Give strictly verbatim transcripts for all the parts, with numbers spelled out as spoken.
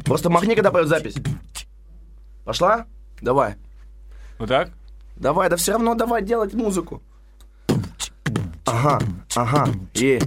Просто махни, когда поет запись. Пошла? Давай. Вот так? Давай, да все равно давай делать музыку. Ага, ага, и...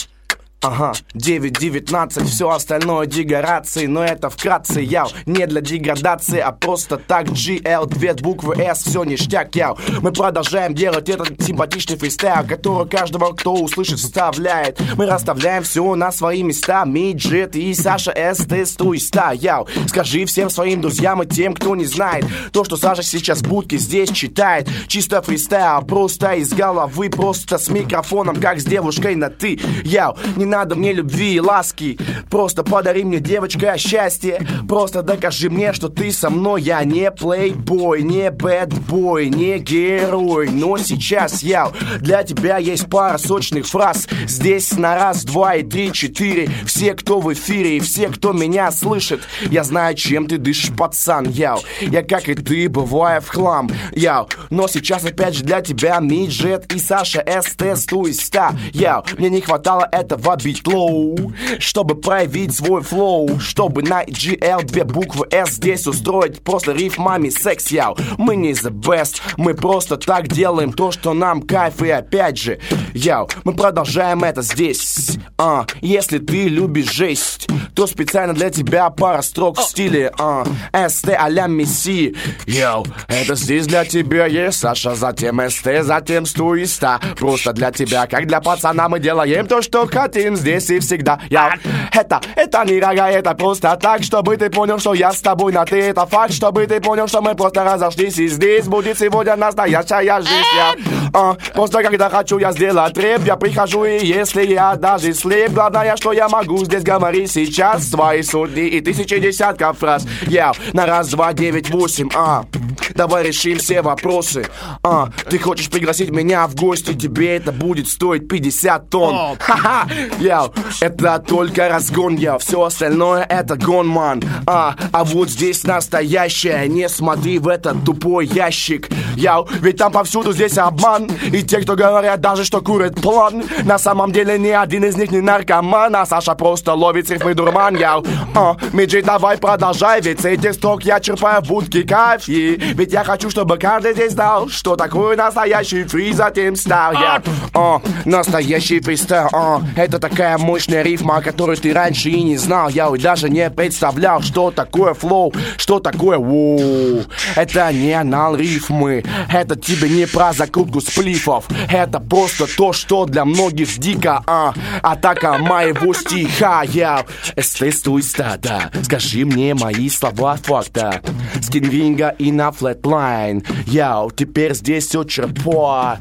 Ага, девять девятнадцать, все остальное дегорации, но это вкратце, яу, не для деградации, а просто так, джи эл, две буквы S, все ништяк, яу. Мы продолжаем делать этот симпатичный фристайл, который каждого, кто услышит, вставляет. Мы расставляем все на свои места, Миджет и Саша С, тестуй ста, яу. Скажи всем своим друзьям и тем, кто не знает, то, что Саша сейчас в будке здесь читает. Чисто фристайл, просто из головы, просто с микрофоном, как с девушкой на ты, яу. Не надо мне любви и ласки, просто подари мне, девочка, счастье. Просто докажи мне, что ты со мной. Я не плейбой, не бэдбой, не герой, но сейчас я для тебя есть пара сочных фраз. Здесь на раз, два и три, четыре. Все, кто в эфире и все, кто меня слышит. Я знаю, чем ты дышишь, пацан, яу. Я, как и ты, бываю в хлам, яу. Но сейчас опять же для тебя Миджет и Саша С, тестуй ста, яу. Мне не хватало этого битлоу, чтобы проявить свой флоу, чтобы на джи эл две буквы S здесь устроить просто рифмами секс, яу. Мы не the best, мы просто так делаем то, что нам кайф, и опять же, яу, мы продолжаем это здесь. А, если ты любишь жесть, то специально для тебя пара строк в стиле а, СТ а-ля Месси, яу. Это здесь для тебя есть, Саша, затем СТ, затем сто и ста. Просто для тебя, как для пацана, мы делаем то, что хотим здесь и всегда, я. Это, это не рога, это просто так, чтобы ты понял, что я с тобой на ты. Это факт, чтобы ты понял, что мы просто разошлись, и здесь будет сегодня настоящая жизнь, я. А, просто когда хочу я сделать рэп, я прихожу, и если я даже слеп, главное, что я могу здесь говорить сейчас свои сотни и тысячи десятков фраз, я. На раз, два, девять, восемь, а. Давай решим все вопросы, а. Ты хочешь пригласить меня в гости, тебе это будет стоить пятьдесят тонн. Ха-ха. Яу, это только разгон, я. Все остальное это гонман. А, а вот здесь настоящее. Не смотри в этот тупой ящик. Яу, ведь там повсюду здесь обман. И те, кто говорят даже, что курят план, на самом деле ни один из них не наркоман. А Саша просто ловит рифмы дурман, яу. А, Миджи, давай продолжай, ведь с этих строк я черпаю в будке кайф. И ведь я хочу, чтобы каждый здесь знал, что такое настоящий фриз, затем стал, я. А, настоящий фристайл, а. Это такая мощная рифма, о которой ты раньше и не знал, я и даже не представлял, что такое флоу, что такое воу. Это не анал рифмы, это тебе не про закрутку сплифов, это просто то, что для многих дико, а. Атака моего стиха, я. Эстестуй стада, скажи мне мои слова факта. Скинринга и на флэтлайн, я. Теперь здесь все черпо.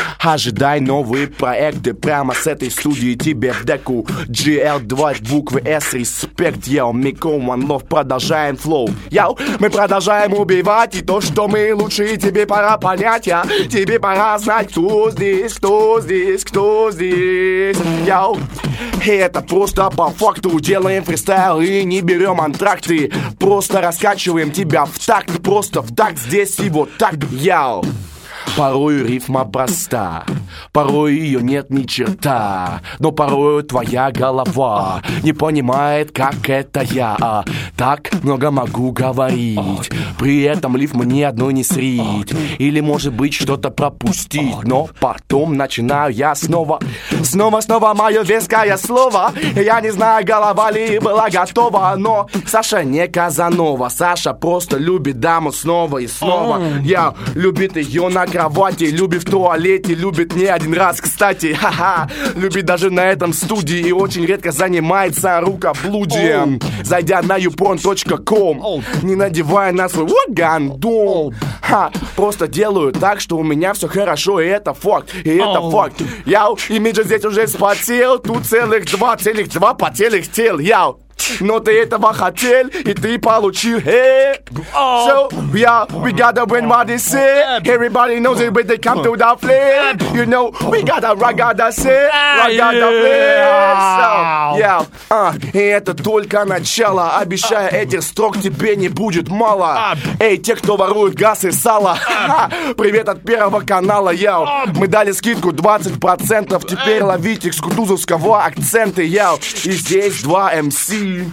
Ожидай новые проекты прямо с этой студии тебе в деку. джи эл два буквы S, респект, яу. Мико, one love, продолжаем флоу, яу. Мы продолжаем убивать, и то, что мы лучшие, тебе пора понять, я. Тебе пора знать, кто здесь, кто здесь, кто здесь, яу. И это просто по факту делаем фристайл и не берем антракты. Просто раскачиваем тебя в такт, просто в такт здесь и вот так, яу. Порой рифма проста, порой ее нет ни черта, но порой твоя голова не понимает, как это я а, так много могу говорить, при этом рифмы ни одной не срить, или может быть что-то пропустить, но потом начинаю я снова, снова-снова мое веское слово. Я не знаю, голова ли была готова, но Саша не Казанова, Саша просто любит даму снова и снова. Я любит ее на кровати, любит в туалете, любит не один раз, кстати, ха-ха. Любит даже на этом студии и очень редко занимается рукоблудием. Зайдя на юпон точка ком, не надевая на свой гандон, ха, просто делаю так, что у меня все хорошо, и это факт, и это факт. Яу, и Миджи здесь уже вспотел, тут целых два, целых два потелых тел, яу. Но ты этого хотел, и ты получил, hey. So, yeah, we gotta win what they say. Everybody knows it when they come to the flame. You know, we gotta rock out the set, rock out the flame. So, yeah, uh, и это только начало. Обещаю, этих строк тебе не будет мало. Эй, те, кто ворует газ и сало, привет от Первого канала, яу. Мы дали скидку двадцать процентов, теперь ловите с кутузовского акцента, яу. И здесь два эм си.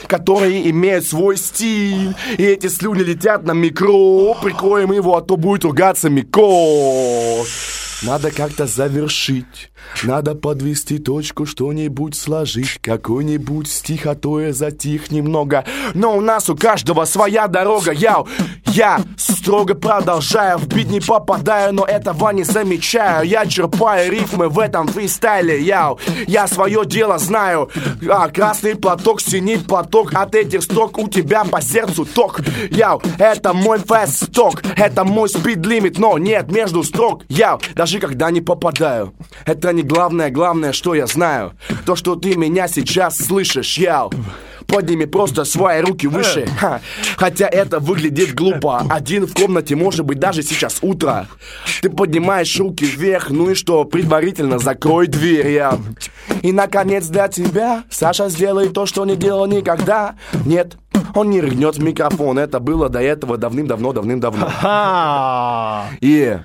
которые имеют свой стиль. И эти слюни летят на микро. Прикроем его, а то будет ругаться Мико. Надо как-то завершить, надо подвести точку, что-нибудь сложить, какой-нибудь стих, а то я затих немного. Но у нас у каждого своя дорога, яу. Я строго продолжаю, в бит не попадаю, но этого не замечаю. Я черпаю рифмы в этом фристайле, яу. Я свое дело знаю. А, красный платок, синий платок, от этих строк у тебя по сердцу ток. Яу, это мой фэст-сток, это мой спид-лимит, но нет между строк, яу. Даже когда не попадаю, это не главное, главное, что я знаю. То, что ты меня сейчас слышишь, яу. Подними просто свои руки выше. Ха. Хотя это выглядит глупо. Один в комнате, может быть, даже сейчас утро. Ты поднимаешь руки вверх, ну и что? Предварительно закрой дверь, я. И, наконец, для тебя Саша сделает то, что не делал никогда. Нет, он не рыгнет в микрофон. Это было до этого давным-давно, давным-давно. И...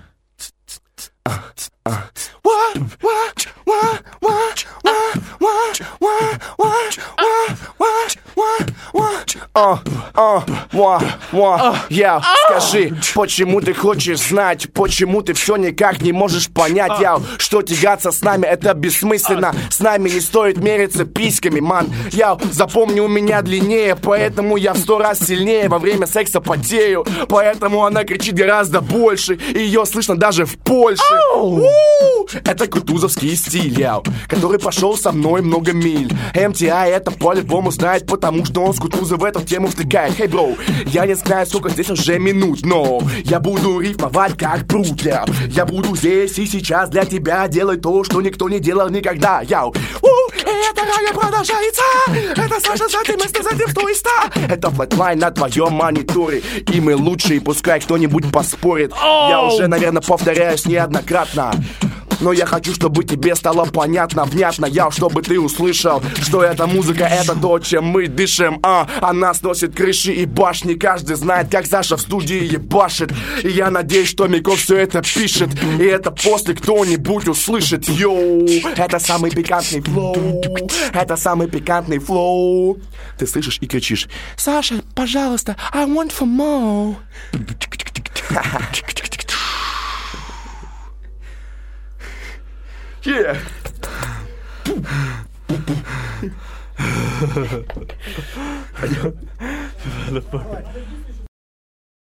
О, о, ва, ва, я, скажи, почему ты хочешь знать, почему ты все никак не можешь понять, я, что тягаться с нами это бессмысленно, с нами не стоит мериться письками, ман, я, запомни, у меня длиннее, поэтому я в сто раз сильнее во время секса потею, поэтому она кричит гораздо больше, и ее слышно даже в Польше. Это кутузовский стиль, я, который пошел со мной много миль. эм ти ай это по-любому знает, потому что он с Кутузов в эту тему втыкает. Хей, hey, бро, я не знаю, сколько здесь уже минут, но я буду рифмовать как брут, я. Я буду здесь и сейчас для тебя делать то, что никто не делал никогда, яу. И это рая продолжается. Это Саша за тем место, за тем, что иста. Это флэтлайн на твоем мониторе, и мы лучшие, пускай кто-нибудь поспорит. Oh. Я уже, наверное, повторяюсь неоднократно, но я хочу, чтобы тебе стало понятно, внятно, я, чтобы ты услышал, что эта музыка, это то, чем мы дышим, а она сносит крыши и башни, каждый знает, как Саша в студии ебашит, и я надеюсь, что Мико все это пишет, и это после кто-нибудь услышит, йоу, это самый пикантный флоу, это самый пикантный флоу, ты слышишь и кричишь: Саша, пожалуйста, I want for more. Yeah. Motherfucker.